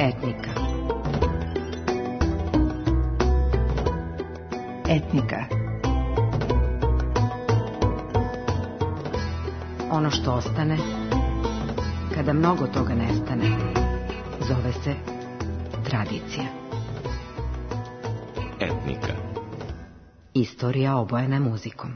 Etnika. Etnika. Ono što ostane, kada mnogo toga nestane, zove se tradicija. Etnika. Istorija obojena muzikom.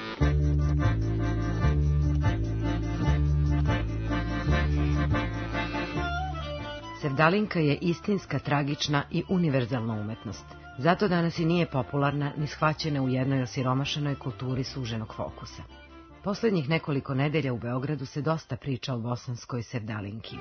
Sevdalinka je istinska, tragična i univerzalna umetnost. Zato danas i nije popularna ni shvaćena u jednoj osiromašenoj kulturi suženog fokusa. Poslednjih nekoliko nedelja u Beogradu se dosta priča o bosanskoj Sevdalinki.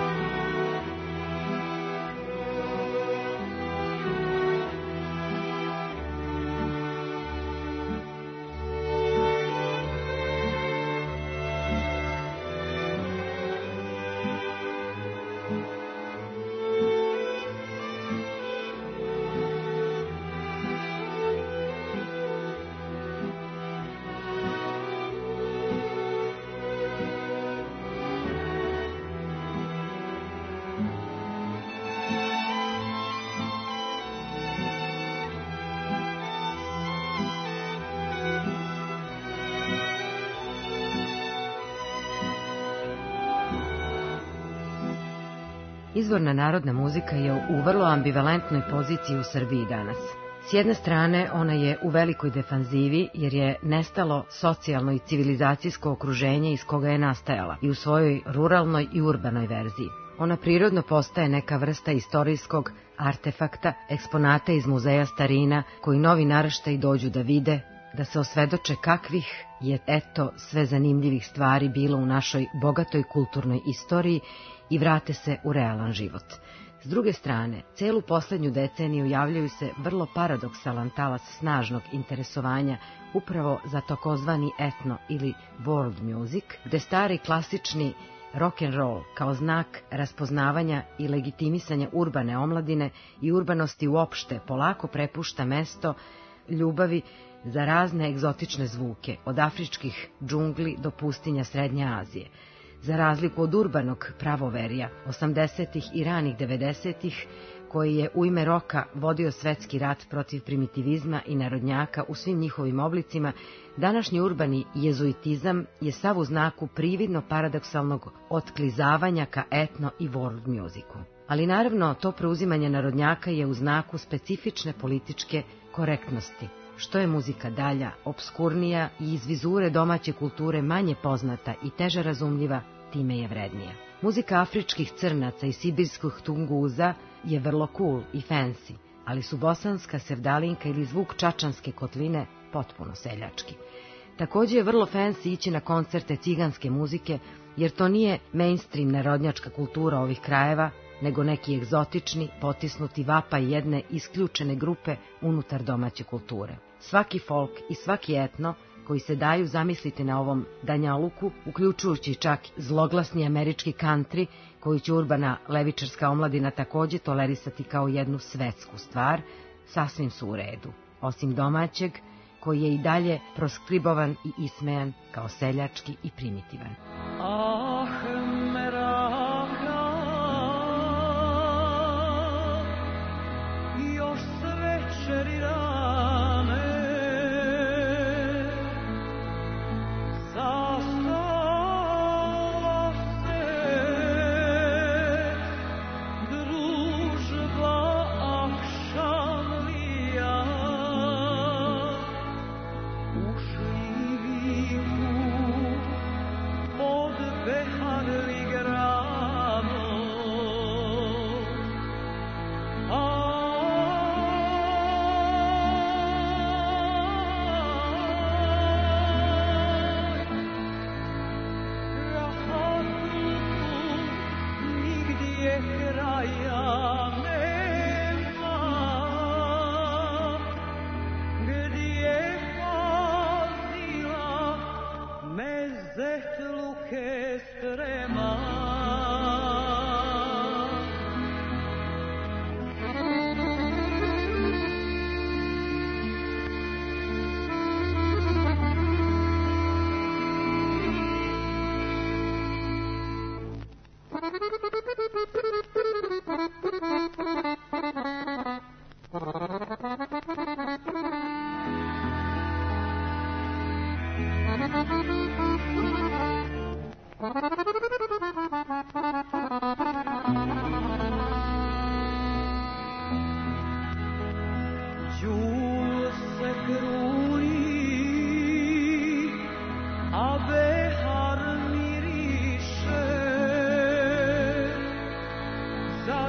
Izvorna narodna muzika je u vrlo ambivalentnoj poziciji u Srbiji danas. S jedne strane, ona je u velikoj defanzivi jer je nestalo socijalno i civilizacijsko okruženje iz koga je nastajala i u svojoj ruralnoj i urbanoj verziji. Ona prirodno postaje neka vrsta istorijskog artefakta, eksponata iz muzeja starina koji novi naraštaji dođu da vide, da se osvedoče kakvih je eto sve zanimljivih stvari bilo u našoj bogatoj kulturnoj istoriji i vrate se u realan život. S druge strane, celu poslednju deceniju javljaju se vrlo paradoksalan talas snažnog interesovanja upravo za takozvani etno ili world music, gde stari klasični rock and roll kao znak raspoznavanja i legitimisanja urbane omladine i urbanosti uopšte polako prepušta mesto ljubavi za razne egzotične zvuke, od afričkih džungli do pustinja Srednje Azije. Za razliku od urbanog pravoverja 80-ih i ranih 90-ih, koji je u ime roka vodio svetski rat protiv primitivizma i narodnjaka u svim njihovim oblicima, današnji urbani jezuitizam je sav u znaku prividno paradoksalnog otklizavanja ka etno i world musicu. Ali naravno, to preuzimanje narodnjaka je u znaku specifične političke korektnosti. Što je muzika dalja, obskurnija i iz vizure domaće kulture manje poznata i teže razumljiva, time je vrednija. Muzika afričkih crnaca i sibirskih tunguza je vrlo cool i fancy, ali su bosanska Sevdalinka ili zvuk čačanske kotline potpuno seljački. Takođe je vrlo fancy ići na koncerte ciganske muzike, jer to nije mainstream narodnjačka kultura ovih krajeva, nego neki egzotični, potisnuti vapaj jedne isključene grupe unutar domaće kulture. Svaki folk i svaki etno koji se daju zamisliti na ovom danjaluku, uključujući čak zloglasni američki country, koji će urbana levičarska omladina takođe tolerisati kao jednu svetsku stvar, sasvim su u redu, osim domaćeg, koji je i dalje proskribovan i ismejan kao seljački i primitivan.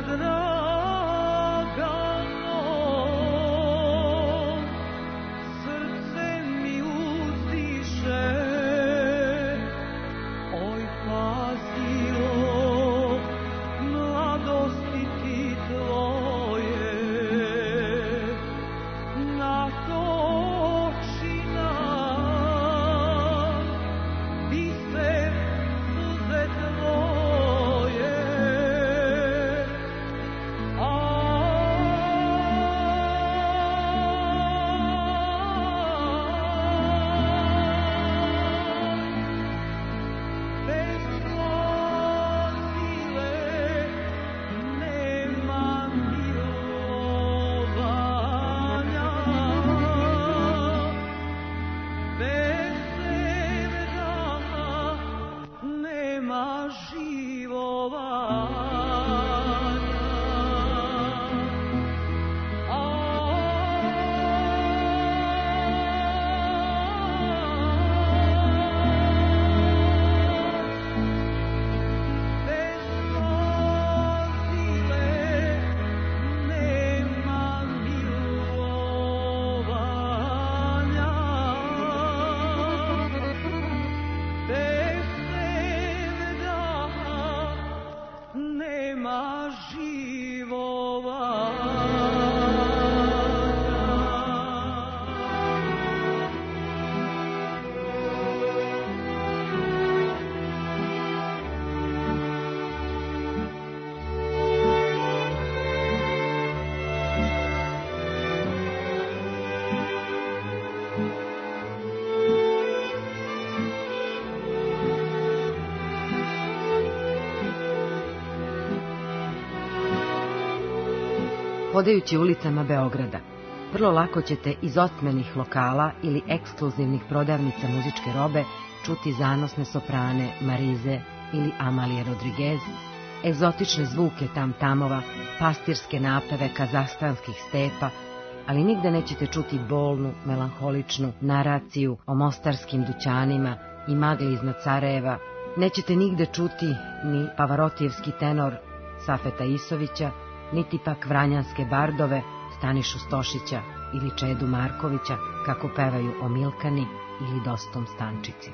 Hodajući ulicama Beograda, vrlo lako ćete iz otmenih lokala ili ekskluzivnih prodavnica muzičke robe čuti zanosne soprane Marize ili Amalije Rodriguez, egzotične zvuke tam-tamova, pastirske napeve kazahstanskih stepa, ali nigde nećete čuti bolnu, melanholičnu naraciju o mostarskim dućanima i magli iznad Sarajeva, nećete nigde čuti ni Pavarotijevski tenor Safeta Isovića, niti pak vranjanske bardove Stanišu Stošića ili Čedu Markovića kako pevaju o Milkani ili Dostom Stančici.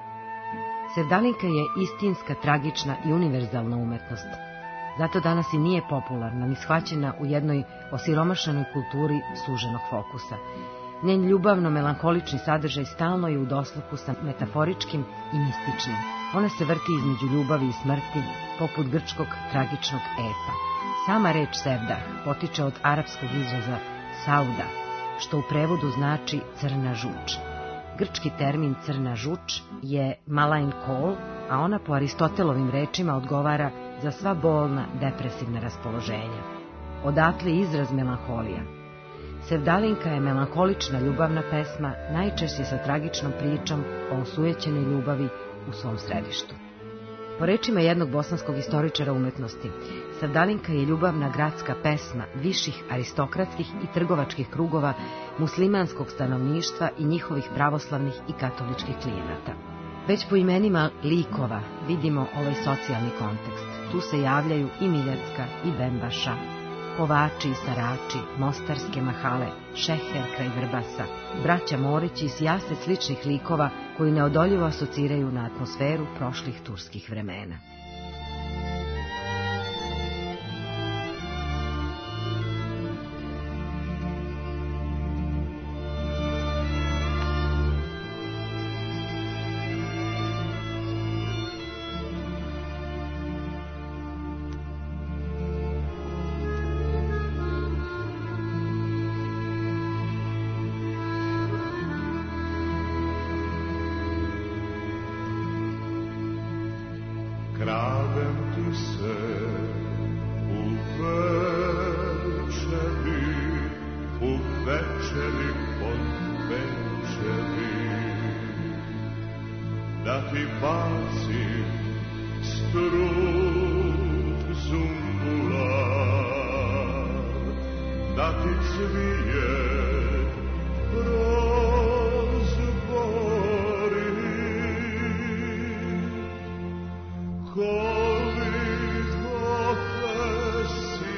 Sevdalinka je istinska, tragična i univerzalna umetnost. Zato danas i nije popularna, ni shvaćena u jednoj osiromašanoj kulturi suženog fokusa. Njen ljubavno-melankolični sadržaj stalno je u dosluhu sa metaforičkim i mističnim. Ona se vrti između ljubavi i smrti, poput grčkog tragičnog epa. Sama reč sevdah potiče od arapskog izraza sauda, što u prevodu znači crna žuč. Grčki termin crna žuč je malain kol, a ona po Aristotelovim rečima odgovara za sva bolna, depresivna raspoloženja. Odatle izraz melanholija. Sevdalinka je melanholična ljubavna pesma, najčešće sa tragičnom pričom o osujećenoj ljubavi u svom središtu. Po rečima jednog bosanskog istoričara umetnosti, Sevdalinka je ljubavna gradska pesma viših aristokratskih i trgovačkih krugova muslimanskog stanovništva i njihovih pravoslavnih i katoličkih klijenata. Već po imenima likova vidimo ovaj socijalni kontekst. Tu se javljaju i Miljacka i Bembaša, Kovači i Sarači, mostarske mahale, Šeher kraj Vrbasa, braća Morići i sjase sličnih likova koji neodoljivo asociraju na atmosferu prošlih turskih vremena. Kradem ti se u večeri pod večeri, da ti bacim strut zumbula, da ti cvije koliko te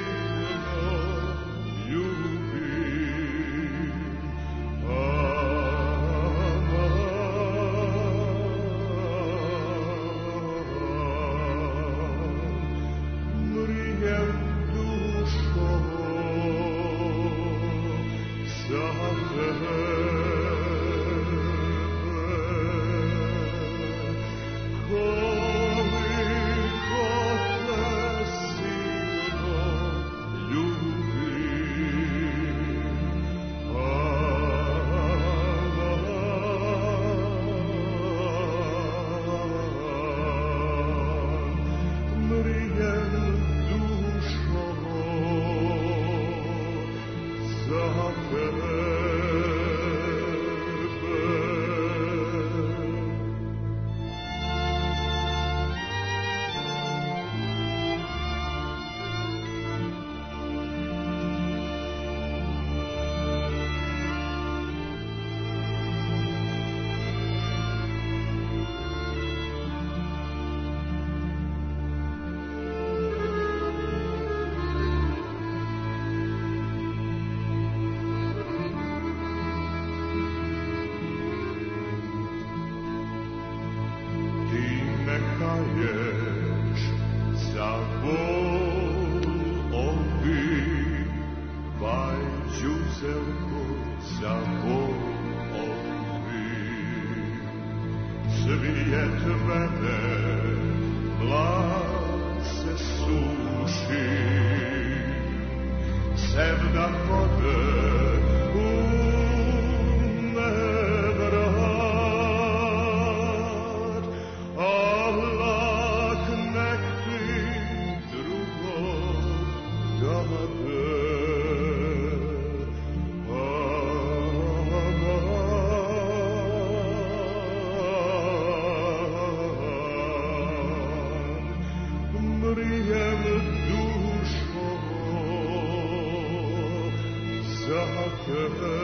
tebe.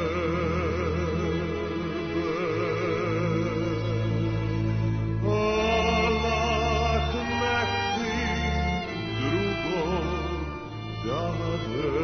Alat nek ti drugog dade.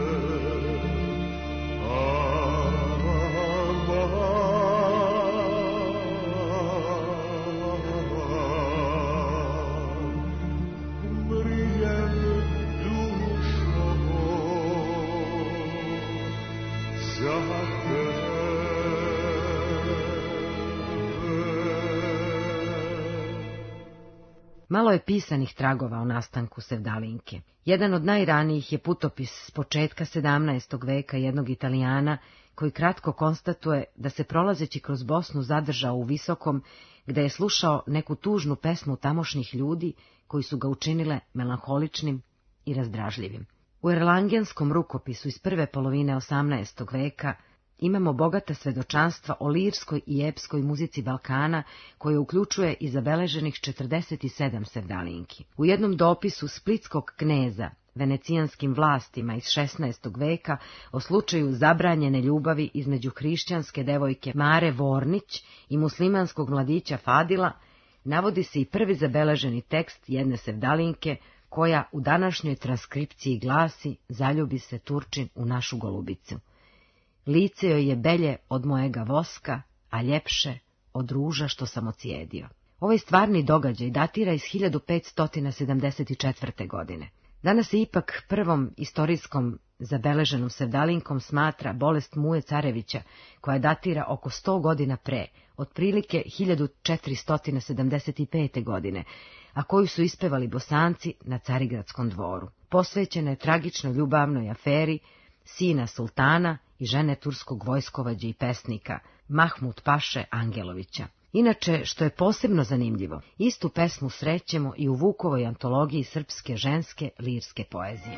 Malo je pisanih tragova o nastanku sevdalinke. Jedan od najranijih je putopis s početka 17. veka jednog Italijana, koji kratko konstatuje da se prolazeći kroz Bosnu zadržao u Visokom, gde je slušao neku tužnu pesmu tamošnjih ljudi koji su ga učinile melanholičnim i razdražljivim. U erlangenskom rukopisu iz prve polovine 18. veka imamo bogata svedočanstva o lirskoj i epskoj muzici Balkana, koje uključuje i zabeleženih 47 sevdalinki. U jednom dopisu splitskog kneza venecijanskim vlastima iz 16. veka o slučaju zabranjene ljubavi između hrišćanske devojke Mare Vornić i muslimanskog mladića Fadila, navodi se i prvi zabeleženi tekst jedne sevdalinke, koja u današnjoj transkripciji glasi: "Zaljubi se Turčin u našu golubicu. Lice joj je belje od mojega voska, a ljepše od ruža što sam ocijedio." Ovaj stvarni događaj datira iz 1574. godine. Danas se ipak prvom istorijskom zabeleženom sevdalinkom smatra bolest Muje Carevića, koja datira oko 100 godina pre, otprilike 1475. godine, a koju su ispevali Bosanci na Carigradskom dvoru. Posvećena je tragičnoj ljubavnoj aferi sina sultana i žene turskog vojskovođe i pesnika Mahmud Paše Angelovića. Inače, što je posebno zanimljivo, istu pesmu srećemo i u Vukovoj antologiji srpske ženske lirske poezije.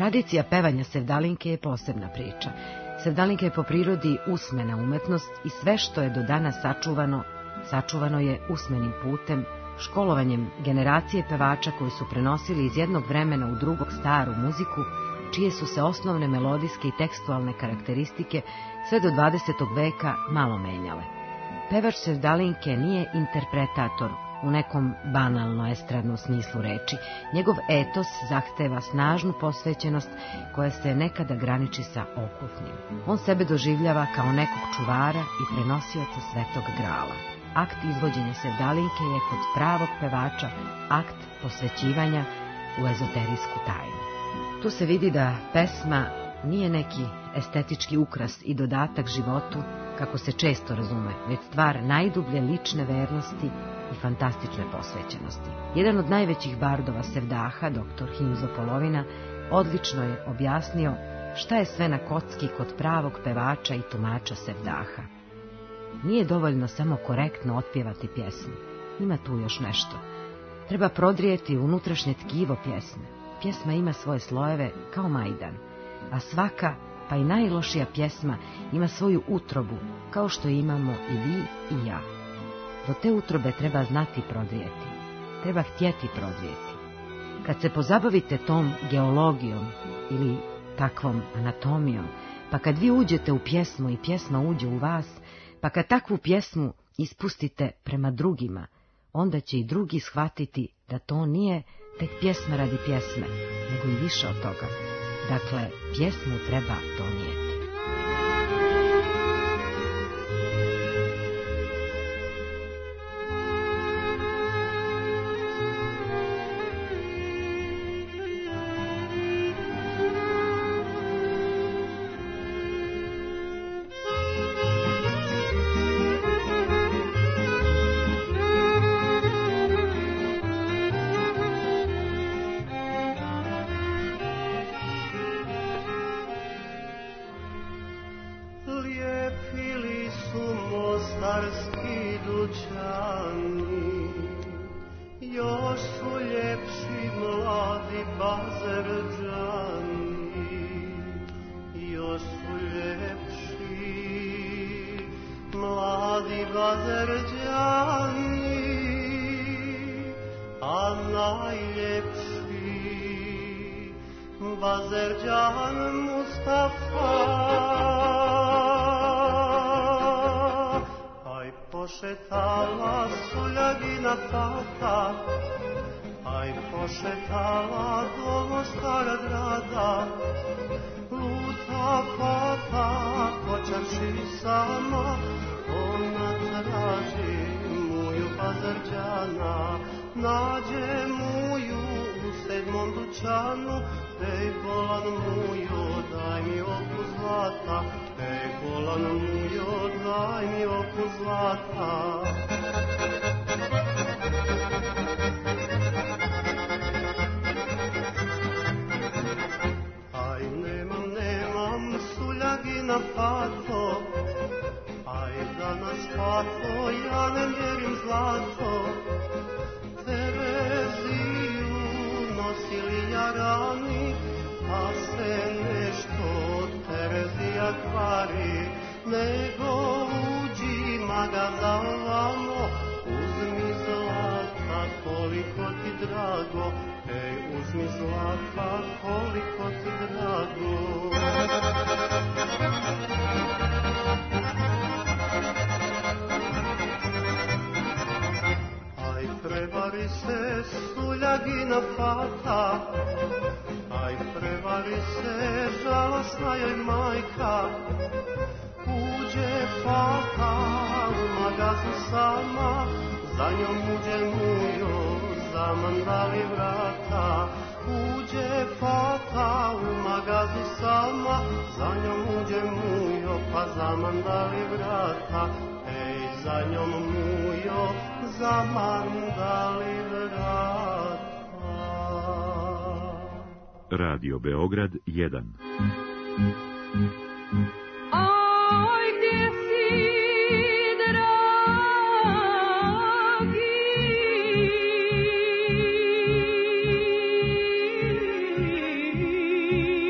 Tradicija pevanja sevdalinke je posebna priča. Sevdalinka je po prirodi usmena umetnost i sve što je do danas sačuvano je usmenim putem, školovanjem generacije pevača koji su prenosili iz jednog vremena u drugo staru muziku, čije su se osnovne melodijske i tekstualne karakteristike sve do 20. veka malo menjale. Pevač sevdalinke nije interpretator u nekom banalno estradnom smislu reči. Njegov etos zahteva snažnu posvećenost koja se nekada graniči sa okultnim. On sebe doživljava kao nekog čuvara i prenosioca Svetog Grala. Akt izvođenja sevdalinke je kod pravog pevača akt posvećivanja u ezoterijsku tajnu. Tu se vidi da pesma nije neki estetički ukras i dodatak životu, kako se često razume, već stvar najdublje lične vernosti i fantastične posvećenosti. Jedan od najvećih bardova sevdaha, dr. Himzo Polovina, odlično je objasnio šta je sve na kocki kod pravog pevača i tumača sevdaha. Nije dovoljno samo korektno otpjevati pjesmu. Ima tu još nešto. Treba prodrijeti unutrašnje tkivo pjesme. Pjesma ima svoje slojeve kao majdan, a svaka, pa i najlošija pjesma, ima svoju utrobu, kao što imamo i vi i ja. Do te utrobe treba znati prodrijeti. Treba htjeti prodrijeti. Kad se pozabavite tom geologijom ili takvom anatomijom, pa kad vi uđete u pjesmu i pjesma uđe u vas, pa kad takvu pjesmu ispustite prema drugima, onda će i drugi shvatiti da to nije tek pjesma radi pjesme, nego i više od toga. Dakle, pjesmu treba donijeti. Bazerđan Mustafa, aj pošetala Suljagina Fata, aj pošetala do Stara grada, luta Fata, počavši sama, ona traži moju Bazerđana, nađe moju u 7. dućanu. Ej, bolan mujo, daj mi oku zlata, ej, bolan mujo, daj mi oku zlata. Aj, nemam Suljagina Fato, aj, danas Fato, ja ne mjerim zlato. Tereziju nosili jarani, a se nešto od Terezija kvari, nego uđi magaza ovamo, uzmi zlata koliko ti drago, ej, uzmi zlata koliko ti drago. Aj, prevari se Suljagina Fata, aj, prevari se žalosna joj majka, uđe Fata u magazu sama, za njom uđe mujo, zamandali vrata. Uđe Fata u magazu sama, za njom uđe mujo, pa zamandali vrata. Ej, za njom mujo, zamandali vrata. Radio Beograd 1. Oj, gdje si, dragi?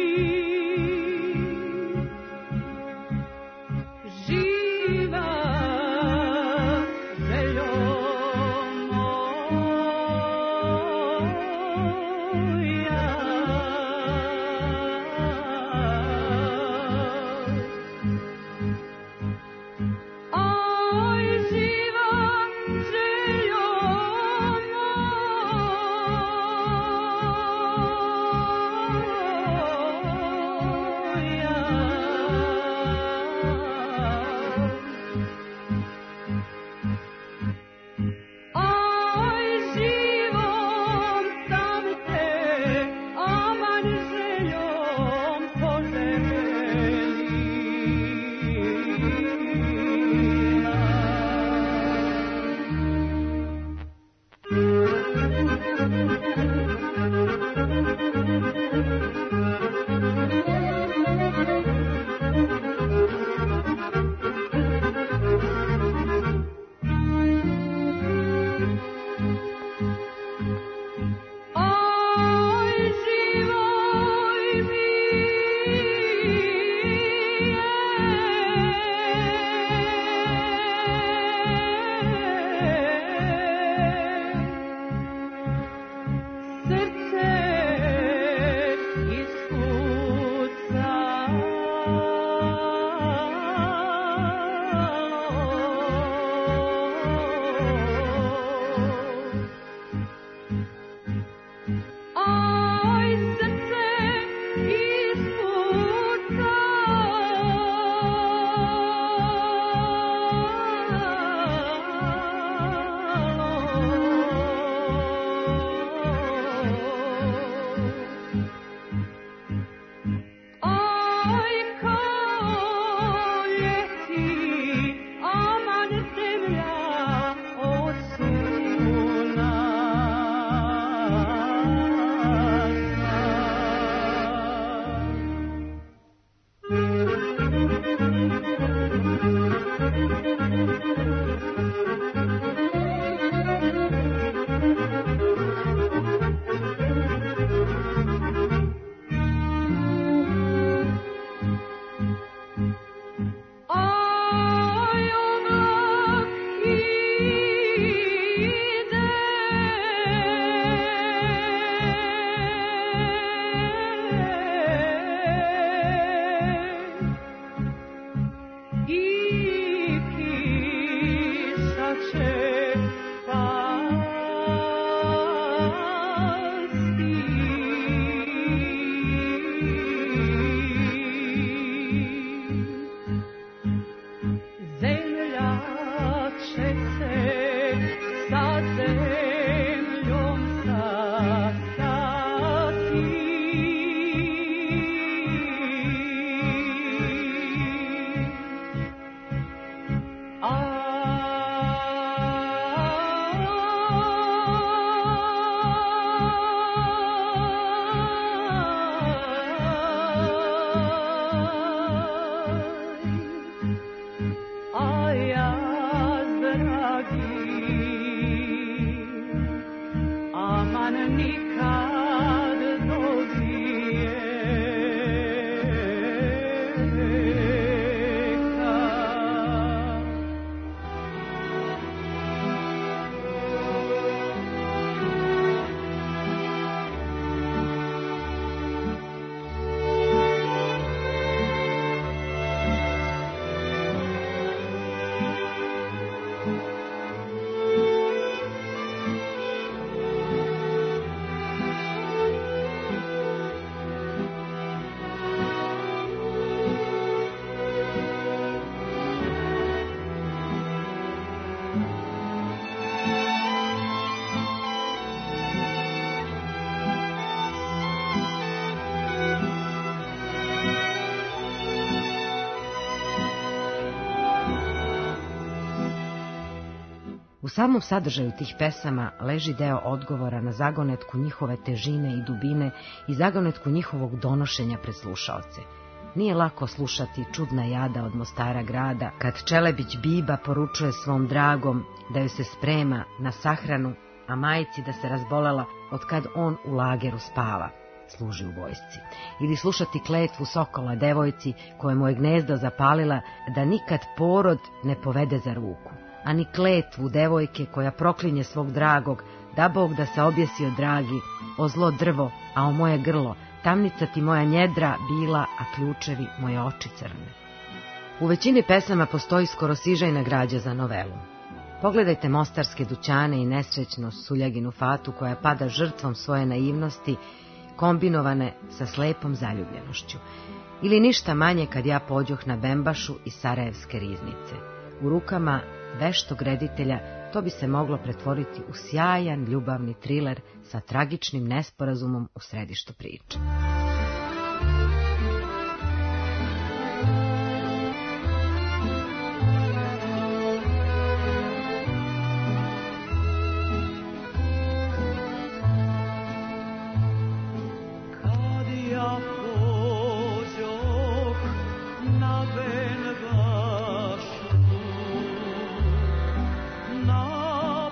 U samom sadržaju tih pesama leži deo odgovora na zagonetku njihove težine i dubine i zagonetku njihovog donošenja pred slušaoce. Nije lako slušati čudna jada od Mostara grada, kad Čelebić Biba poručuje svom dragom da joj se sprema na sahranu, a majici da se razbolela od kad on u lageru spava, služi u vojsci. Ili slušati kletvu sokola devojci kojemu je gnezdo zapalila da nikad porod ne povede za ruku, ani kletvu devojke koja proklinje svog dragog, da Bog da se objesio dragi, o zlo drvo, a o moje grlo, tamnica ti moja njedra bila, a ključevi moje oči crne. U većini pesama postoji skoro sižajna građa za novelu. Pogledajte mostarske dućane i nesrećnu Suljaginu Fatu koja pada žrtvom svoje naivnosti, kombinovane sa slepom zaljubljenošću. Ili ništa manje kad ja pođoh na Bembašu iz Sarajevske riznice. U rukama veštog reditelja to bi se moglo pretvoriti u sjajan ljubavni triler sa tragičnim nesporazumom u središtu priče.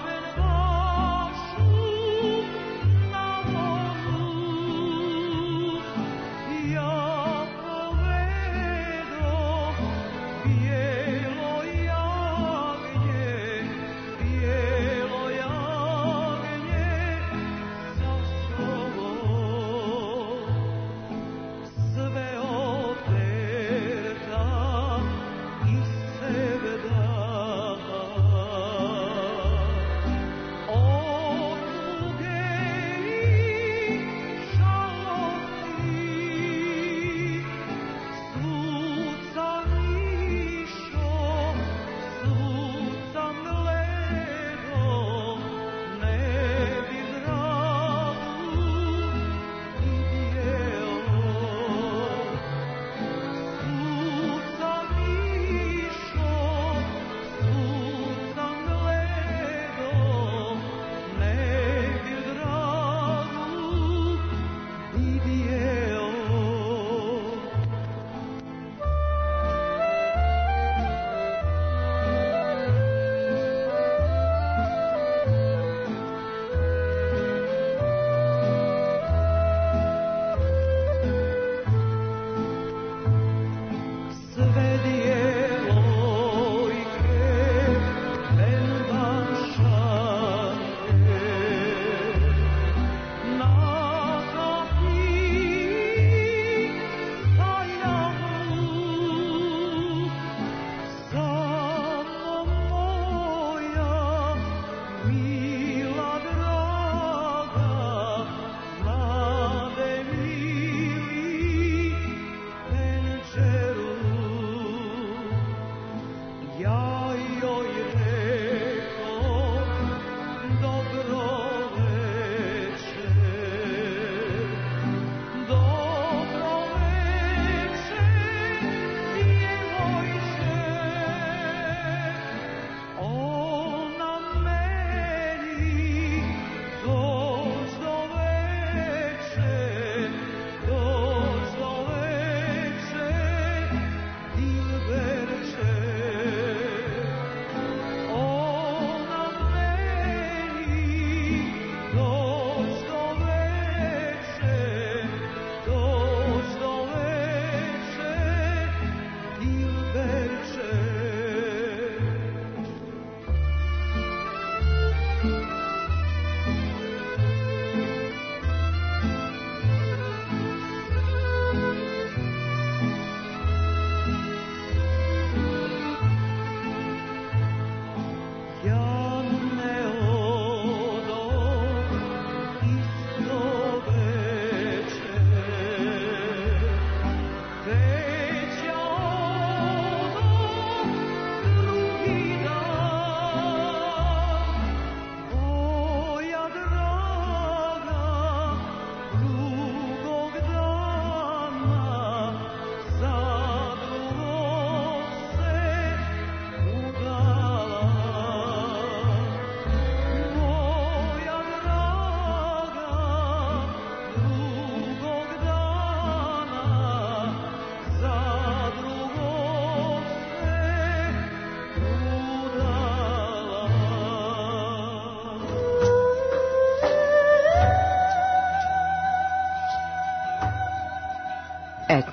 Na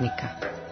harmonika.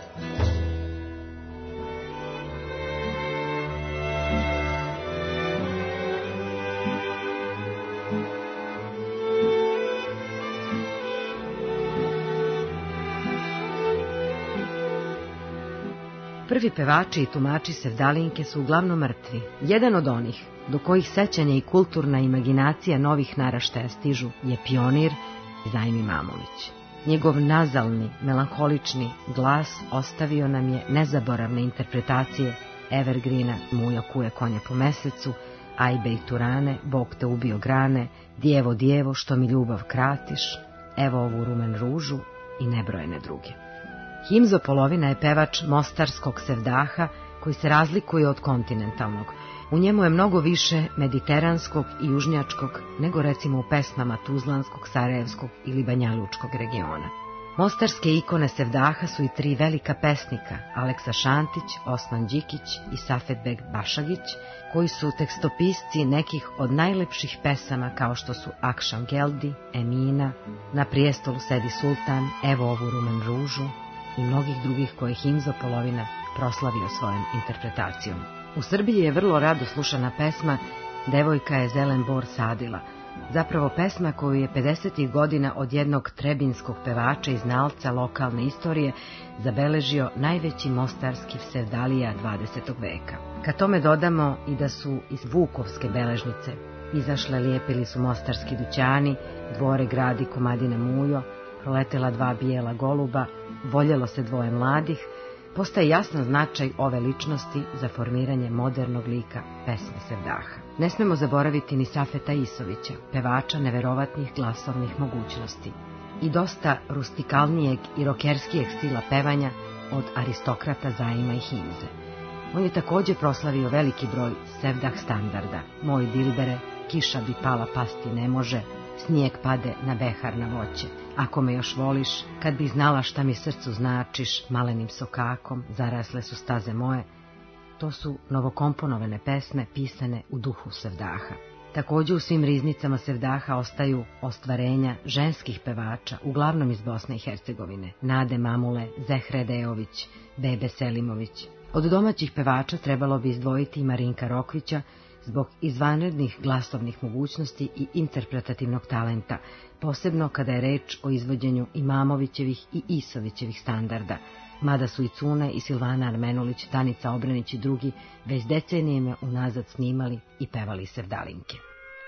Prvi pevači i tumači sevdalinke su uglavnom mrtvi. Jedan od onih, do kojih sećanja i kulturna imaginacija novih naraštaja stižu, je pionir Zajmi Mamović. Njegov nazalni, melanholični glas ostavio nam je nezaboravne interpretacije evergreena Mujo kuje konja po mesecu, Ajbe i Turane, Bog te ubio grane, Djevo, djevo, što mi ljubav kratiš, Evo ovu rumen ružu i nebrojene druge. Himzo Polovina je pevač mostarskog sevdaha koji se razlikuje od kontinentalnog. U njemu je mnogo više mediteranskog i južnjačkog nego recimo u pesmama tuzlanskog, sarajevskog ili banjalučkog regiona. Mostarske ikone sevdaha su i tri velika pesnika, Aleksa Šantić, Osman Đikić i Safetbeg Bašagić, koji su tekstopisci nekih od najlepših pesama kao što su Akšam Geldi, Emina, Na prijestolu sedi sultan, Evo ovu rumen ružu i mnogih drugih koje Himzo Polovina proslavio svojom interpretacijom. U Srbiji je vrlo rado slušana pesma Devojka je zelen bor sadila, zapravo pesma koju je 50. godina od jednog trebinskog pevača i znalca lokalne istorije zabeležio najveći mostarski sevdalija 20. veka. Kad tome dodamo i da su iz Vukovske beležnice izašle lijepili su mostarski dućani, dvore gradi Komadina Mujo, proletela dva bijela goluba, voljelo se dvoje mladih, postaje jasan značaj ove ličnosti za formiranje modernog lika pesme sevdaha. Ne smemo zaboraviti ni Safeta Isovića, pevača neverovatnih glasovnih mogućnosti i dosta rustikalnijeg i rokerskijeg stila pevanja od aristokrata Zajma i Himze. On je također proslavio veliki broj sevdah standarda, Moj dilbere, Kiša bi pala pasti ne može, Snijeg pade na behar na voće, Ako me još voliš, Kad bi znala šta mi srcu značiš, Malenim sokakom, Zarasle su staze moje. To su novokomponovane pesme pisane u duhu sevdaha. Također u svim riznicama sevdaha ostaju ostvarenja ženskih pevača, uglavnom iz Bosne i Hercegovine, Nade Mamule, Zehre Dejović, Bebe Selimović. Od domaćih pevača trebalo bi izdvojiti i Marinka Rokvića, zbog izvanrednih glasovnih mogućnosti i interpretativnog talenta, posebno kada je reč o izvođenju Imamovićevih i Isovićevih standarda, mada su i Cune i Silvana Armenulić, Danica Obrenić i drugi već decenijeme unazad snimali i pevali sevdalinke.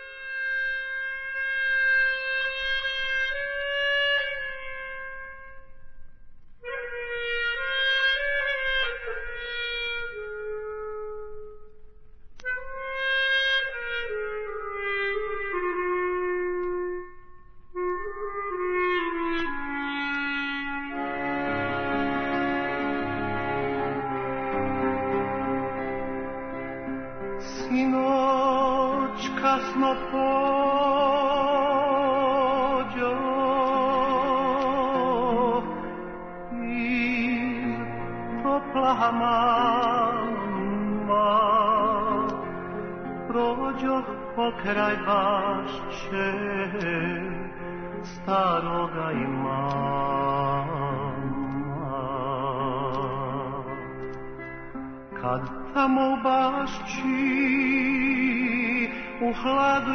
Sinoć kasno pođo iz topla mama, prođo pokraj bašće staroga imama. Kad tamo u bašći u hladu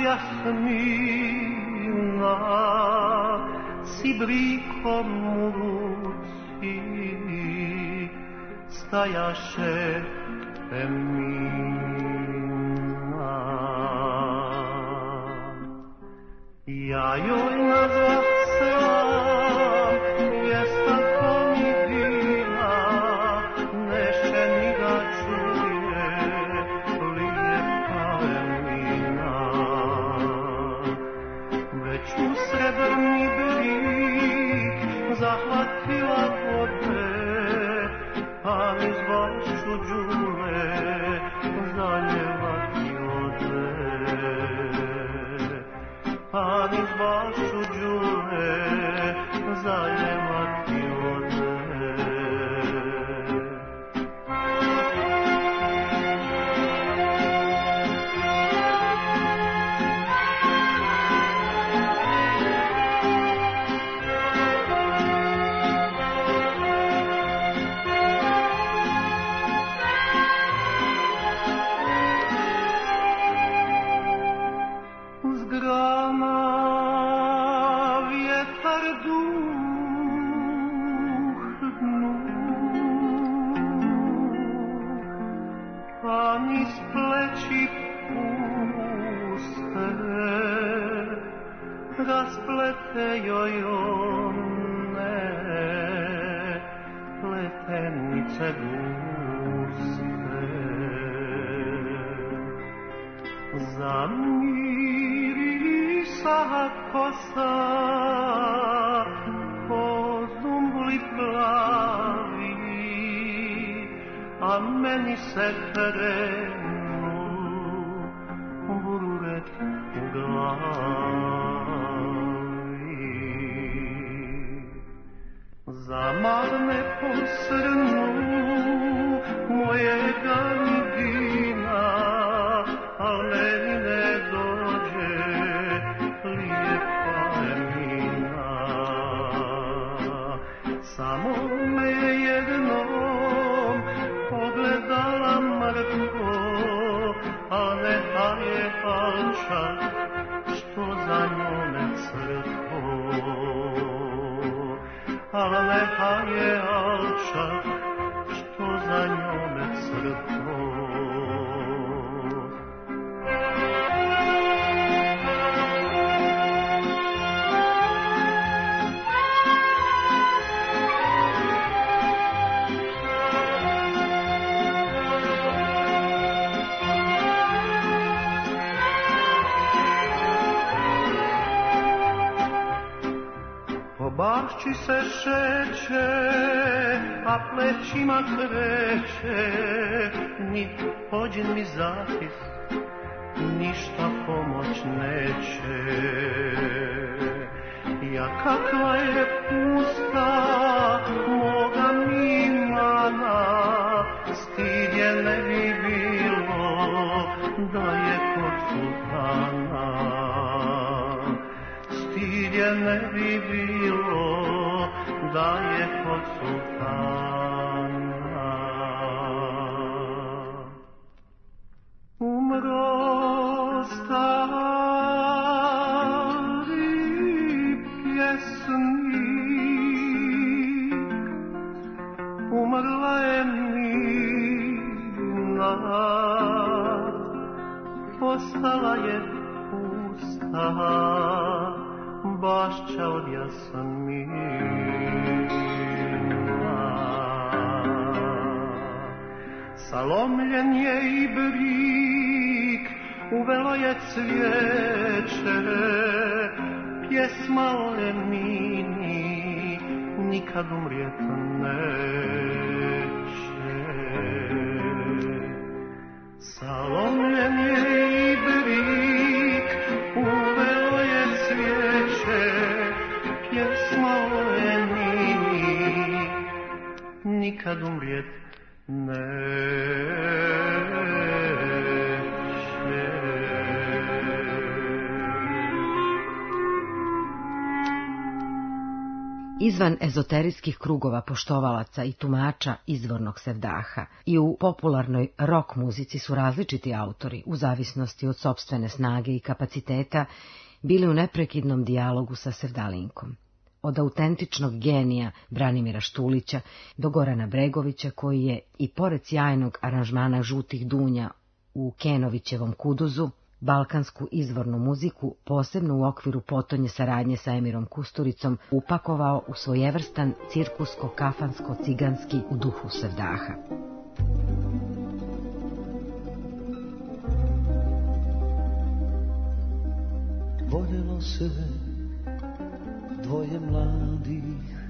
jasmina si brikom u ruci stajaše Emina. Ja joj nazad selam, jesam ko mi bila, neše ni da čuje lijepa Emina. Već u srebrni brik zahvatila vode, pa mi zvašću džule zaljevati ode. Pa mi zvašću džule pa niz pleći puste rasplete joj one pletenice guste. Zamirisa kosa ko zumbli plavi, a meni se krenu bururet u glavi. Zamarne posrnu mojega vidina, al meni ne dođe lijepa Emina. Samo me jednom pogledala mrtvo, a neka je alčak što za njome crkvo. A neka je alčak što za njome crkvo. Bašči se šeće, a plećima kreće, ni pođen mi zapis, ništa pomoć neće. Ja kakva je pusta moga mi mana, stid je ne bi bilo da je kod sultana. Stid je ne bi bilo da je kod sultana. Umro stari pjesnik, umrla je Nina, postala je pusta bašća od Jasmina. Salomljen je i brik, uvelo je cvijeće, pjesma o Emini nikad umrijet neće. Salomljen je i brik, uvelo je cvijeće, pjesma o Emini nikad umrijet neće. Izvan ezoterijskih krugova poštovalaca i tumača izvornog sevdaha i u popularnoj rock muzici su različiti autori, u zavisnosti od sopstvene snage i kapaciteta, bili u neprekidnom dijalogu sa sevdalinkom. Od autentičnog genija Branimira Štulića do Gorana Bregovića, koji je, i pored sjajnog aranžmana žutih dunja u Kenovićevom Kuduzu, balkansku izvornu muziku, posebno u okviru potonje saradnje sa Emirom Kusturicom, upakovao u svojevrstan cirkusko-kafansko-ciganski u duhu sevdaha. Voljelo se dvoje mladih,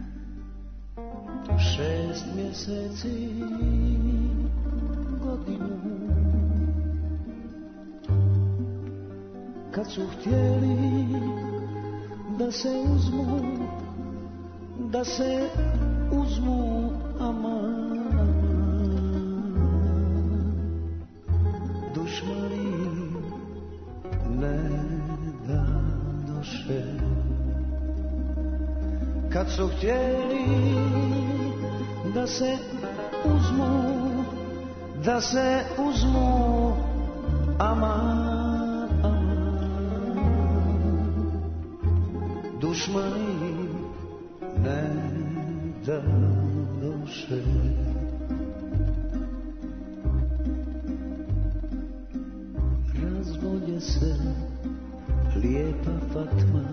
6 mjeseci godinu. Kad su htjeli da se uzmu, aman, dušmani ne dadoše. Kad su htjeli da se uzmu, aman, dušmani ne dadoše. donese lijepa Fatma,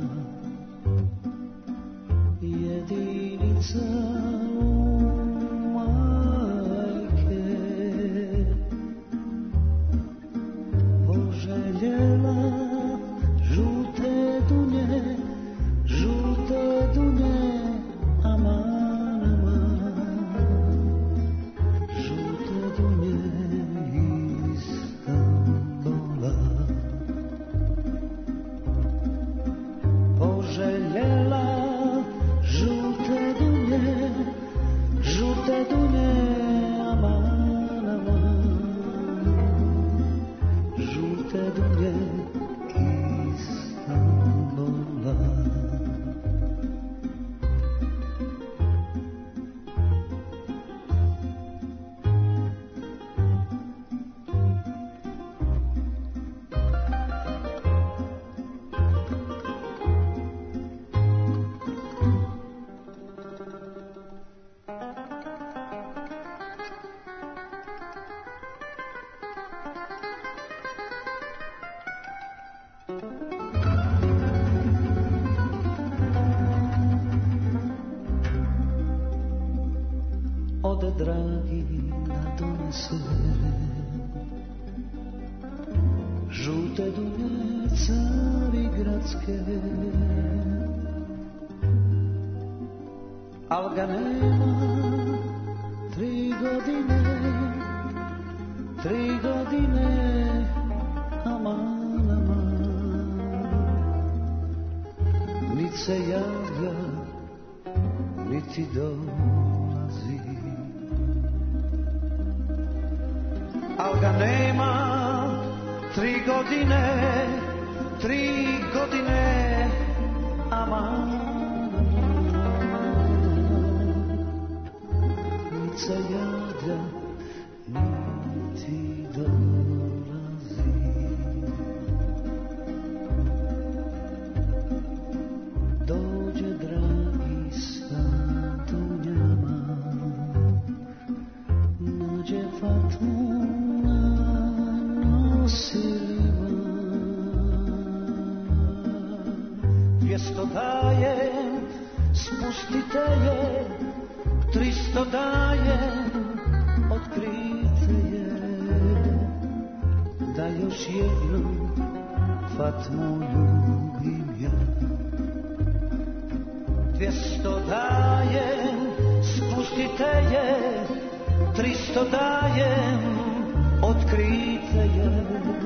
jedinica majke, poželjela žute dunje, aman, aman, žute dunje iz Istanbula. Poželjela žute dunje, aman, aman, žute dunje iz Istanbula. Ode dragi da donese žute dunje Carigradske, al ga nema 3 godine, aman, aman, nit se javlja, niti dolazi. Al ga nema 3 godine, aman, nit se javlja, niti dolazi. Dođe dragi sa dunjama, nađe Fatmu na nosilima. 200 dajem, spustite je, 300 dajem, otkrite je, da još jednu Fatmu ljubim ja. 200 dajem, spustite je, 300 dajem, otkrite je,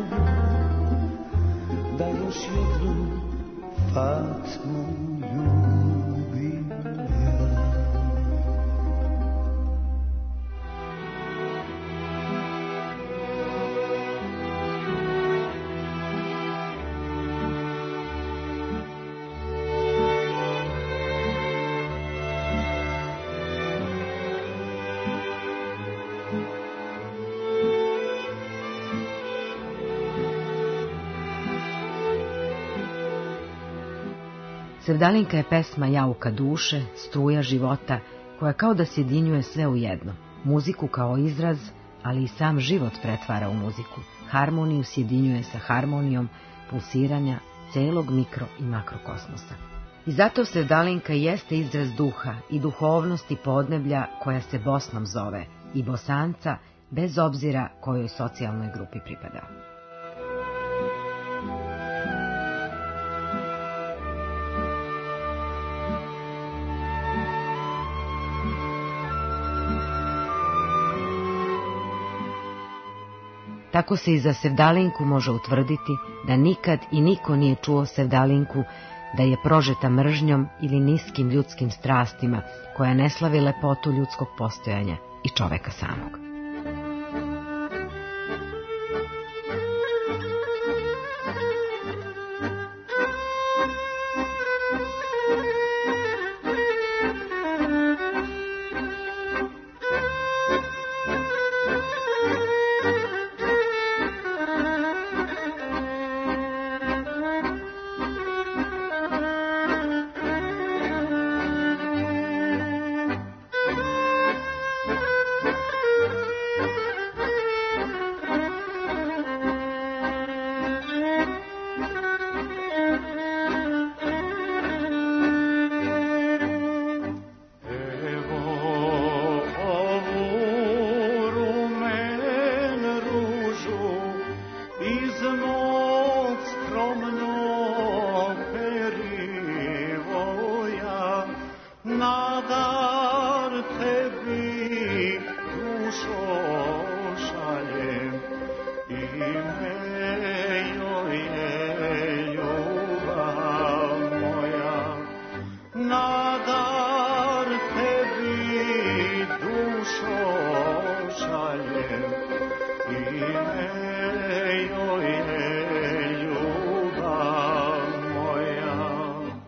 da još jednu Fatmu ljubim ja. Sevdalinka je pesma jauka duše, struja života, koja kao da sjedinjuje sve u jedno. Muziku kao izraz, ali i sam život pretvara u muziku. Harmoniju sjedinjuje sa harmonijom pulsiranja celog mikro i makrokosmosa. I zato Sevdalinka jeste izraz duha i duhovnosti podneblja koja se Bosnom zove i Bosanca, bez obzira kojoj socijalnoj grupi pripada. Tako se i za Sevdalinku može utvrditi da nikad i niko nije čuo Sevdalinku da je prožeta mržnjom ili niskim ljudskim strastima, koja ne slavi lepotu ljudskog postojanja i čoveka samog. joj je ljubav moja.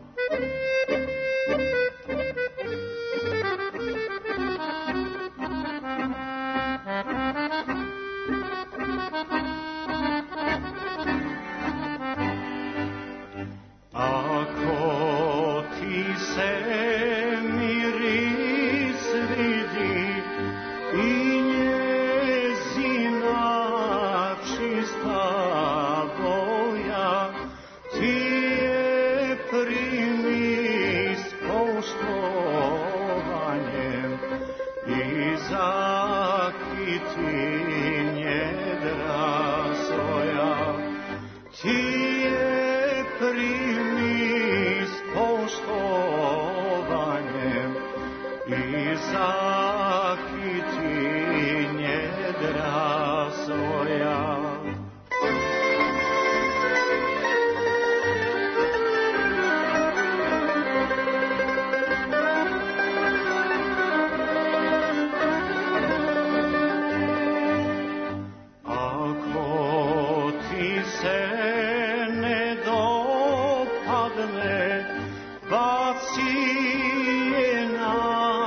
Ako ti se miris vidi i njezina čista boja, ti je primi s poštovanjem i zakiti njedra svoja. Ti je primi s poštovanjem i zakiti njedra svoja. Ako ti se ne dopadne, baci je na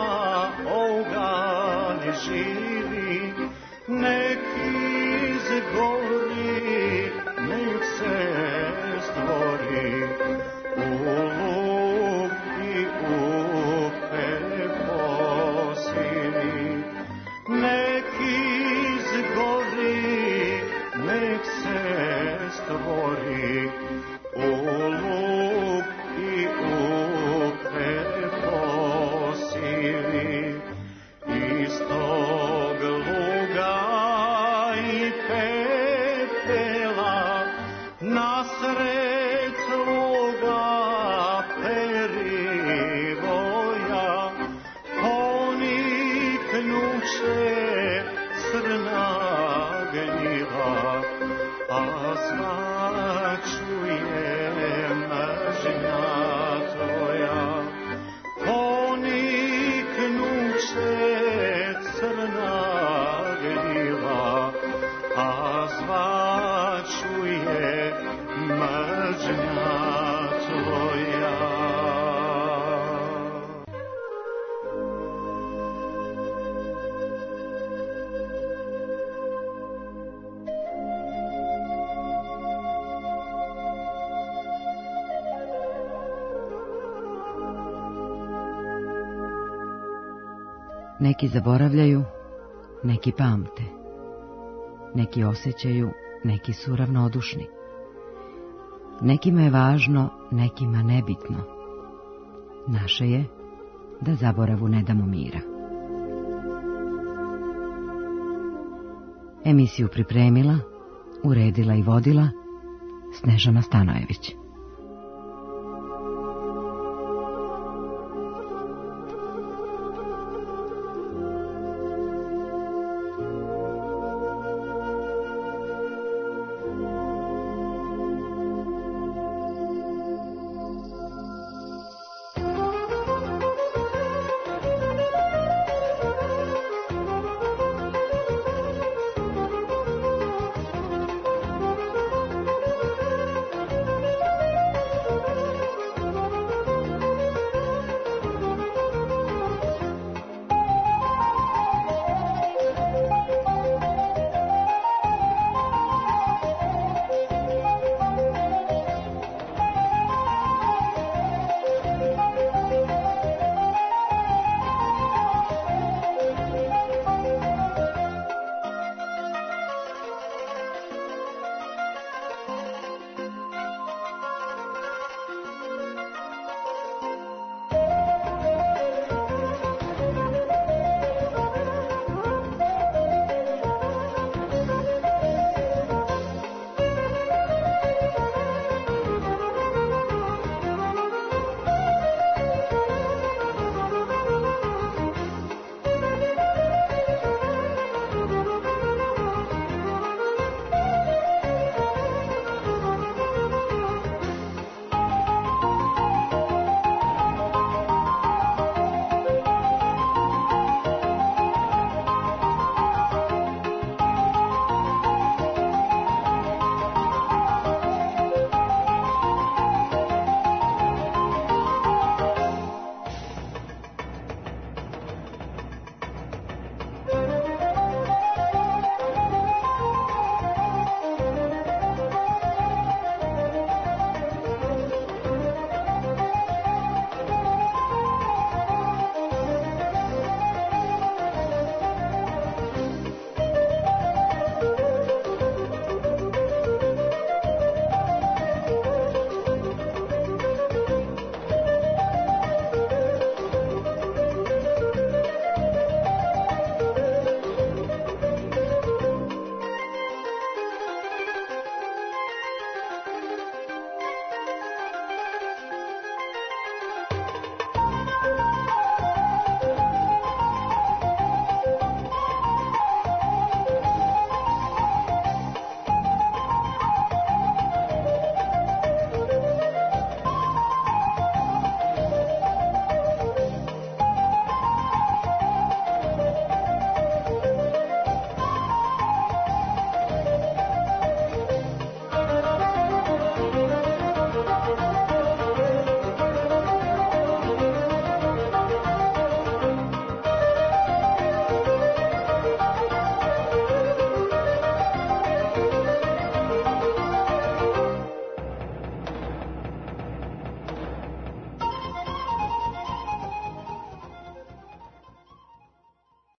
oganj živi, nek izgori, nek se stvori u luk i u pepo sivi. Nek izgori, nek se stvori u luk i u pepo sivi. Iz tog luga i pepela nasred tvoga perivoja poniknuše crna gnjiva, a svačuje mržnja tvoja. Poniknuše crna gnjiva, a svačuje mržnja tvoja. Neki zaboravljaju, neki pamte. Neki osjećaju, neki su ravnodušni. Nekima je važno, nekima nebitno. Naše je da zaboravu ne damo mira. Emisiju pripremila, uredila i vodila Snežana Stanojević.